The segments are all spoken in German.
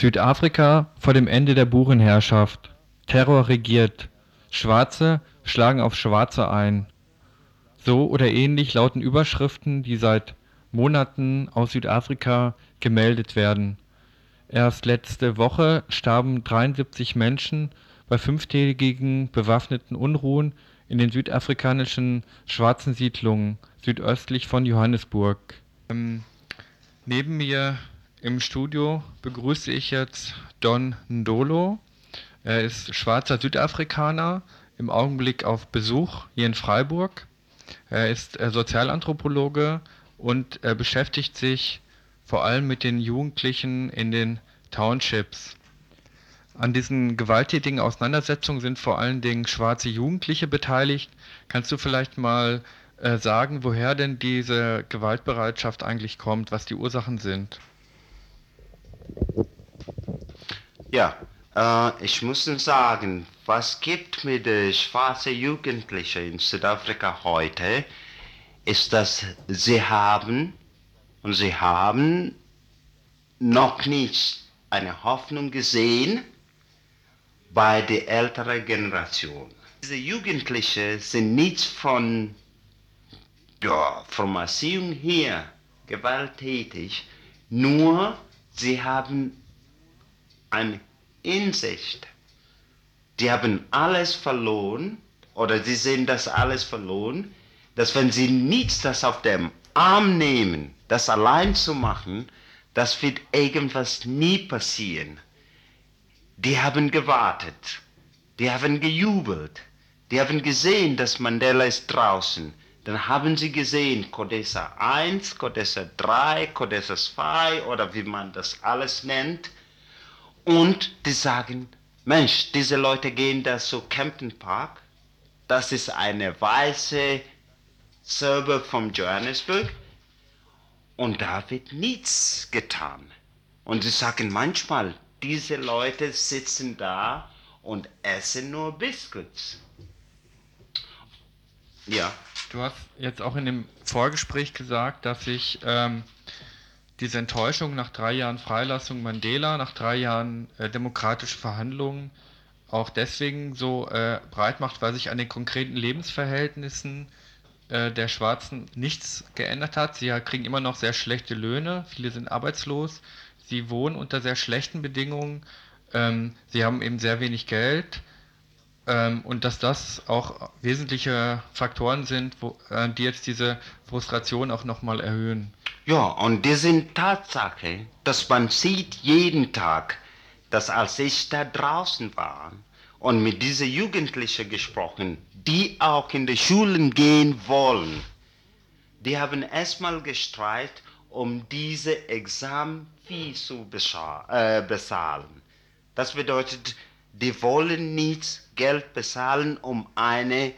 Südafrika vor dem Ende der Burenherrschaft. Terror regiert. Schwarze schlagen auf Schwarze ein. So oder ähnlich lauten Überschriften, die seit Monaten aus Südafrika gemeldet werden. Erst letzte Woche starben 73 Menschen bei fünftägigen bewaffneten Unruhen in den südafrikanischen schwarzen Siedlungen südöstlich von Johannesburg. Neben mir im Studio begrüße ich jetzt Don Ndolo. Er ist schwarzer Südafrikaner, im Augenblick auf Besuch hier in Freiburg. Er ist Sozialanthropologe und er beschäftigt sich vor allem mit den Jugendlichen in den Townships. An diesen gewalttätigen Auseinandersetzungen sind vor allen Dingen schwarze Jugendliche beteiligt. Kannst du vielleicht mal sagen, woher denn diese Gewaltbereitschaft eigentlich kommt, was die Ursachen sind? Ja, ich muss sagen, was gibt mir die schwarze Jugendliche in Südafrika heute, ist, dass sie haben noch nicht eine Hoffnung gesehen bei der älteren Generation. Diese Jugendlichen sind nicht von Erziehung her gewalttätig, nur sie haben eine Insicht. Die haben alles verloren oder sie sehen das alles verloren, dass wenn sie nichts das auf dem Arm nehmen, das allein zu machen, das wird irgendwas nie passieren. Die haben gewartet, die haben gejubelt, die haben gesehen, dass Mandela ist draußen. Dann haben sie gesehen, Codesa 1, Codesa 3, Codesa 2 oder wie man das alles nennt. Und die sagen, Mensch, diese Leute gehen da zu Kempton Park. Das ist eine weiße Suburb von Johannesburg. Und da wird nichts getan. Und sie sagen manchmal, diese Leute sitzen da und essen nur Biscuits. Ja. Du hast jetzt auch in dem Vorgespräch gesagt, dass sich diese Enttäuschung nach 3 Jahren Freilassung Mandela, nach 3 Jahren demokratische Verhandlungen auch deswegen so breit macht, weil sich an den konkreten Lebensverhältnissen der Schwarzen nichts geändert hat. Sie kriegen immer noch sehr schlechte Löhne, viele sind arbeitslos, sie wohnen unter sehr schlechten Bedingungen, sie haben eben sehr wenig Geld. Und dass das auch wesentliche Faktoren sind, die jetzt diese Frustration auch nochmal erhöhen. Ja, und das sind Tatsache, dass man sieht jeden Tag, dass als ich da draußen war und mit diesen Jugendlichen gesprochen, die auch in die Schulen gehen wollen, die haben erstmal gestreikt, um diese Examenfee zu bezahlen. Das bedeutet, die wollen nicht Geld bezahlen, um eine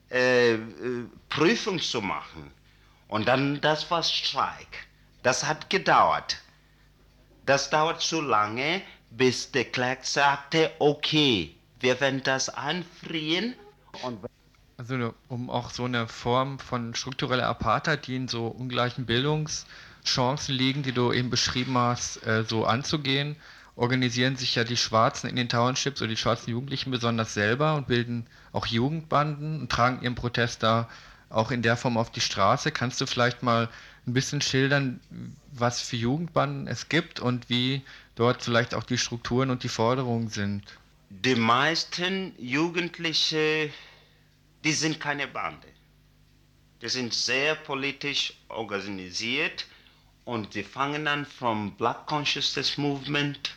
Prüfung zu machen. Und dann, das war Streik. Das hat gedauert. Das dauert so lange, bis der Klerk sagte, okay, wir werden das anfrieren. Also um auch so eine Form von struktureller Apartheid, die in so ungleichen Bildungschancen liegen, die du eben beschrieben hast, so anzugehen, organisieren sich ja die Schwarzen in den Townships oder die schwarzen Jugendlichen besonders selber und bilden auch Jugendbanden und tragen ihren Protest da auch in der Form auf die Straße. Kannst du vielleicht mal ein bisschen schildern, was für Jugendbanden es gibt und wie dort vielleicht auch die Strukturen und die Forderungen sind? Die meisten Jugendliche, die sind keine Bande. Die sind sehr politisch organisiert und die fangen an vom Black Consciousness Movement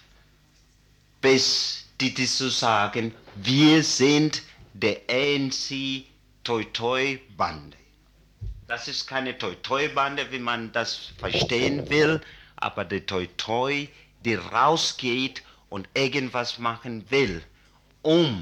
bis die zu sagen, wir sind der ANC Toi-Toi-Bande. Das ist keine Toi-Toi-Bande, wie man das verstehen will, aber die Toi-Toi, die rausgeht und irgendwas machen will, um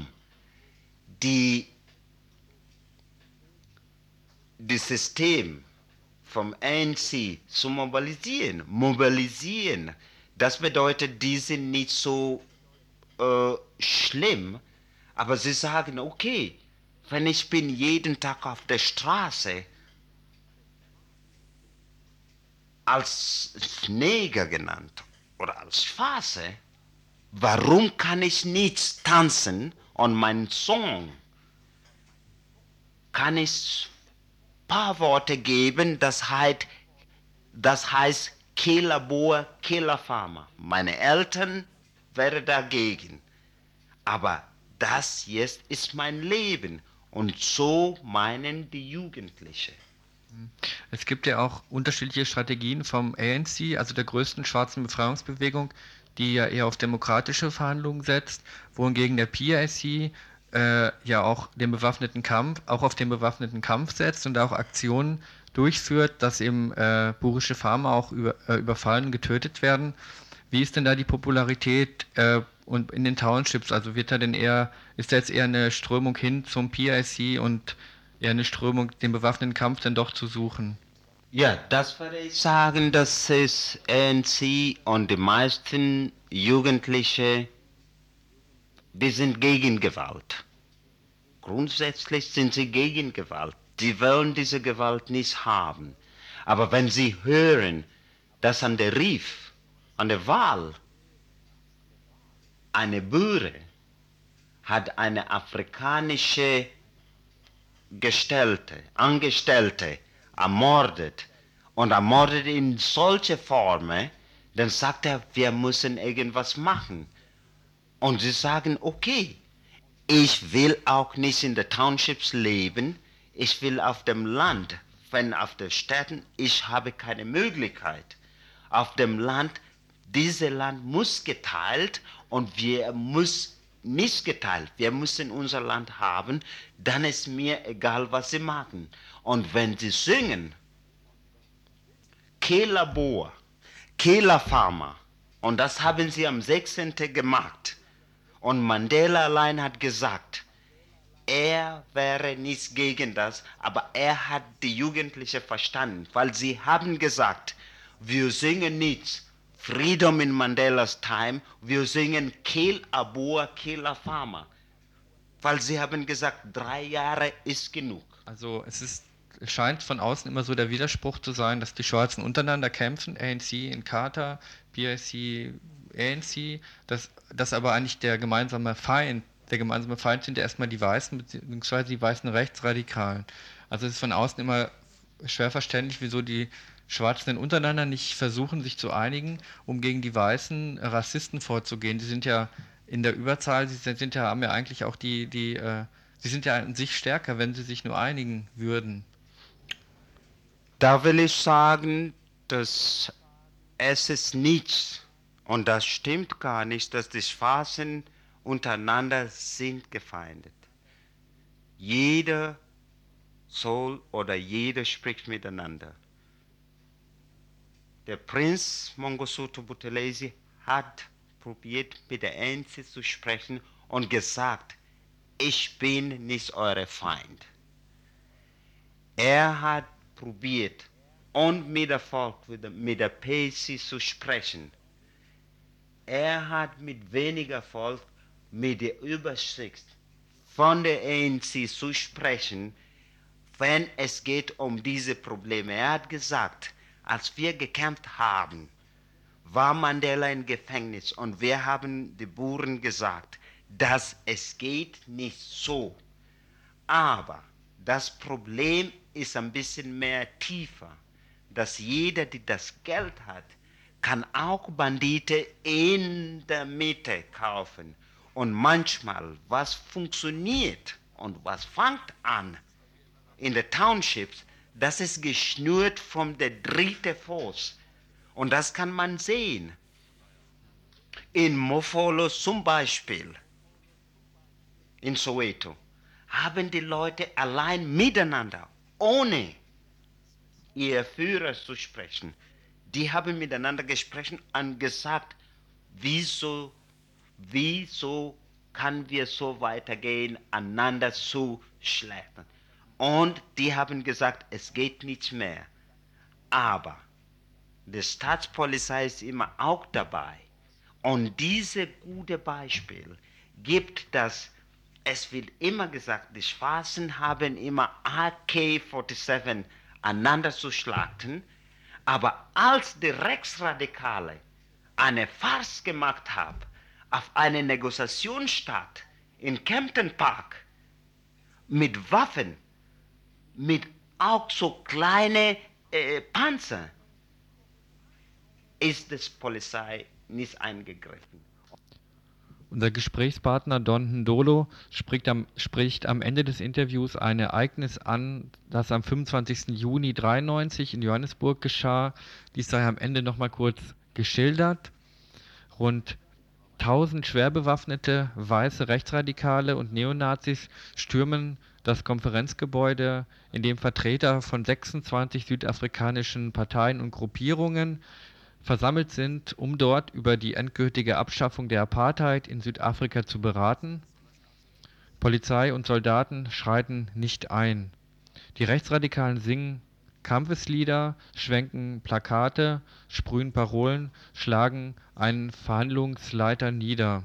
das System vom ANC zu mobilisieren. Mobilisieren, das bedeutet, die sind nicht so schlimm, aber sie sagen, okay, wenn ich bin jeden Tag auf der Straße als Neger genannt oder als Phase, Warum kann ich nicht tanzen und mein Song kann ich paar Worte geben, das heißt Kila Boa, Kila Fama. Meine Eltern wären dagegen. Aber das jetzt ist mein Leben. Und so meinen die Jugendlichen. Es gibt ja auch unterschiedliche Strategien vom ANC, also der größten schwarzen Befreiungsbewegung, die ja eher auf demokratische Verhandlungen setzt, wohingegen der PIC ja auch den bewaffneten Kampf, auch auf den bewaffneten Kampf setzt und auch Aktionen durchführt, dass eben burische Farmer auch überfallen und getötet werden. Wie ist denn da die Popularität und in den Townships? Also ist da jetzt eher eine Strömung hin zum PIC und eher eine Strömung, den bewaffneten Kampf dann doch zu suchen? Ja, das würde ich sagen, dass es ANC und die meisten Jugendliche, die sind gegen Gewalt. Grundsätzlich sind sie gegen Gewalt. Sie wollen diese Gewalt nicht haben. Aber wenn sie hören, dass an der Rief, an der Wahl, eine Bürger hat eine afrikanische Angestellte ermordet und ermordet in solche Formen, dann sagt er, wir müssen irgendwas machen. Und sie sagen, okay, ich will auch nicht in den Townships leben, ich will auf dem Land, wenn auf den Städten, ich habe keine Möglichkeit. Auf dem Land, dieses Land muss geteilt und wir müssen nicht geteilt. Wir müssen unser Land haben, dann ist mir egal, was sie machen. Und wenn sie singen, Kela Boa, Kela Fama, und das haben sie am 16. gemacht. Und Mandela allein hat gesagt, er wäre nicht gegen das, aber er hat die Jugendlichen verstanden, weil sie haben gesagt, wir singen nicht Freedom in Mandelas Time, wir singen Kel Aboa, Kela Fama. Weil sie haben gesagt, 3 Jahre ist genug. Also es scheint von außen immer so der Widerspruch zu sein, dass die Schwarzen untereinander kämpfen, ANC in Carter, PIC, ANC, dass aber eigentlich der gemeinsame Feind sind ja erstmal die Weißen, beziehungsweise die weißen Rechtsradikalen. Also es ist von außen immer schwer verständlich, wieso die Schwarzen denn untereinander nicht versuchen, sich zu einigen, um gegen die weißen Rassisten vorzugehen. Die sind ja in der Überzahl, haben ja eigentlich auch sie sind ja an sich stärker, wenn sie sich nur einigen würden. Da will ich sagen, dass es ist nichts, und das stimmt gar nicht, dass die Schwarzen untereinander sind gefeindet. Jeder soll oder jeder spricht miteinander. Der Prinz Mangosuthu Buthelezi hat probiert, mit der ANC zu sprechen und gesagt, ich bin nicht euer Feind. Er hat probiert, und mit der Volk, mit der PAC zu sprechen. Er hat mit weniger Volk, mit der Übersicht von der ANC zu sprechen, wenn es geht um diese Probleme. Er hat gesagt, als wir gekämpft haben, war Mandela im Gefängnis und wir haben den Buren gesagt, dass es geht nicht so. Aber das Problem ist ein bisschen mehr tiefer, dass jeder, der das Geld hat, kann auch Banditen in der Mitte kaufen. Und manchmal, was funktioniert und was fängt an in den Townships, das ist geschnürt von der dritten Force. Und das kann man sehen. In Mofolo zum Beispiel, in Soweto, haben die Leute allein miteinander, ohne ihr Führer zu sprechen, die haben miteinander gesprochen und gesagt, wieso kann wir so weitergehen, einander zu schleppen. Und die haben gesagt, es geht nicht mehr. Aber die Staatspolizei ist immer auch dabei. Und dieses gute Beispiel gibt das, es wird immer gesagt, die Schwarzen haben immer AK-47 einander zu schlagen, aber als die Rechtsradikale eine Farce gemacht haben, auf eine Negoziation statt in Kempton Park mit Waffen, mit auch so kleine Panzer, ist die Polizei nicht eingegriffen. Unser Gesprächspartner Don Ndolo spricht am Ende des Interviews ein Ereignis an, das am 25. Juni 1993 in Johannesburg geschah. Dies sei am Ende nochmal kurz geschildert. Rund 1000 schwer bewaffnete weiße Rechtsradikale und Neonazis stürmen das Konferenzgebäude, in dem Vertreter von 26 südafrikanischen Parteien und Gruppierungen versammelt sind, um dort über die endgültige Abschaffung der Apartheid in Südafrika zu beraten. Polizei und Soldaten schreiten nicht ein. Die Rechtsradikalen singen Kampfeslieder, schwenken Plakate, sprühen Parolen, schlagen einen Verhandlungsleiter nieder.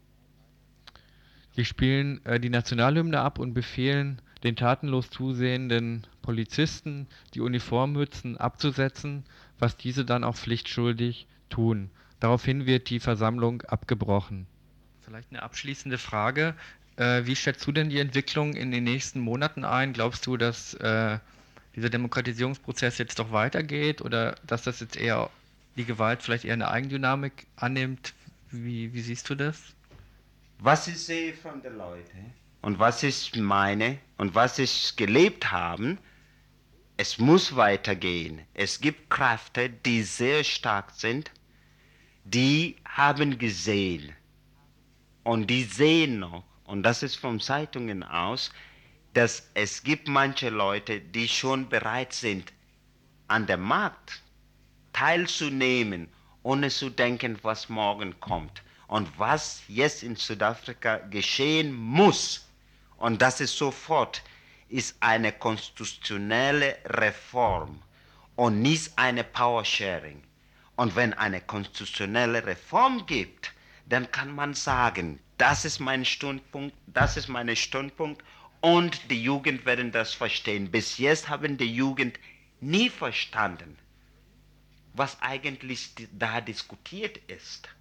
Sie spielen die Nationalhymne ab und befehlen den tatenlos zusehenden Polizisten, die Uniformmützen abzusetzen, was diese dann auch pflichtschuldig tun. Daraufhin wird die Versammlung abgebrochen. Vielleicht eine abschließende Frage. Wie schätzt du denn die Entwicklung in den nächsten Monaten ein? Glaubst du, dass dieser Demokratisierungsprozess jetzt doch weitergeht oder dass das jetzt eher die Gewalt vielleicht eher eine Eigendynamik annimmt? Wie siehst du das? Was ich sehe von den Leuten und was ich meine und was ich gelebt habe, es muss weitergehen. Es gibt Kräfte, die sehr stark sind, die haben gesehen und die sehen noch, und das ist von Zeitungen aus, dass es gibt manche Leute, die schon bereit sind, an dem Markt teilzunehmen, ohne zu denken, was morgen kommt. Und was jetzt in Südafrika geschehen muss, und das ist sofort, ist eine konstitutionelle Reform und nicht eine Power-Sharing. Und wenn eine konstitutionelle Reform gibt, dann kann man sagen, das ist mein Standpunkt, das ist mein Standpunkt, und die Jugend werden das verstehen. Bis jetzt haben die Jugend nie verstanden, was eigentlich da diskutiert ist.